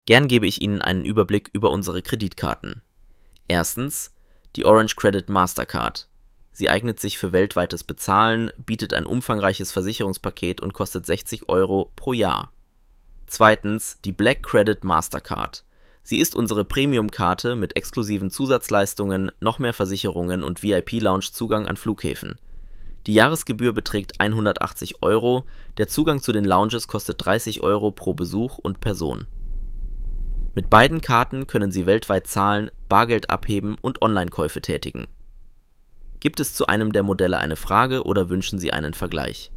Gern gebe ich Ihnen einen Überblick über unsere Kreditkarten. Erstens die Orange Credit Mastercard. Sie eignet sich für weltweites Bezahlen, bietet ein umfangreiches Versicherungspaket und kostet 60 € pro Jahr. Zweitens die Black Credit Mastercard. Sie ist unsere Premium-Karte mit exklusiven Zusatzleistungen, noch mehr Versicherungen und VIP-Lounge-Zugang an Flughäfen. Die Jahresgebühr beträgt 180 €, der Zugang zu den Lounges kostet 30 € pro Besuch und Person. Mit beiden Karten können Sie weltweit zahlen, Bargeld abheben und Online-Käufe tätigen. Gibt es zu einem der Modelle eine Frage oder wünschen Sie einen Vergleich?